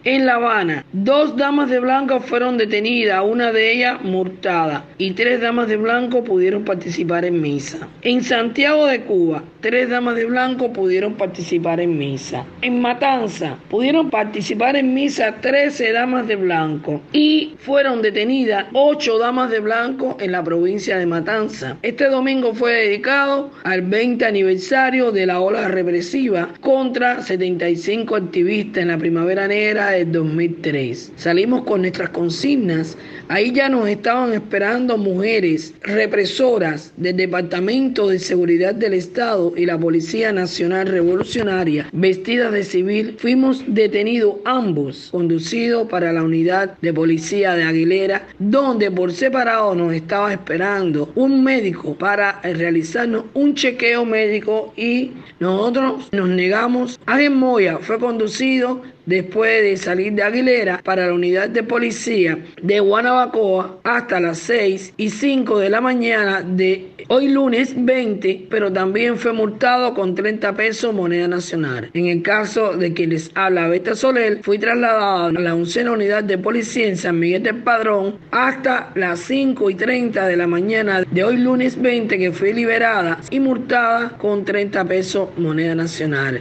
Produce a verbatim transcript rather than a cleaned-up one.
En La Habana, dos damas de blanco fueron detenidas, una de ellas multada, y tres damas de blanco pudieron participar en misa. En Santiago de Cuba, tres damas de blanco pudieron participar en misa. En Matanza, pudieron participar en misa trece damas de blanco y fueron detenidas ocho damas de blanco en la provincia de Matanza. Este domingo fue dedicado al veinte aniversario de la ola represiva contra setenta y cinco activistas en la Primavera Negra del dos mil tres. Salimos con nuestras consignas. Ahí ya nos estaban esperando mujeres represoras del Departamento de Seguridad del Estado y la Policía Nacional Revolucionaria vestidas de civil. Fuimos detenidos ambos, conducidos para la unidad de policía de Aguilera, donde por separado nos estaba esperando un médico para realizarnos un chequeo médico y nosotros nos negamos. Ángel Moya fue conducido después de salir de Aguilera para la unidad de policía de Guanabacoa hasta las seis y cinco de la mañana de hoy lunes veinte, pero también fue multado con treinta pesos moneda nacional. En el caso de quien les habla, Beta Soler, fui trasladado a la oncena unidad de policía en San Miguel del Padrón hasta las cinco y treinta de la mañana de hoy lunes veinte, que fui liberada y multada con treinta pesos moneda nacional.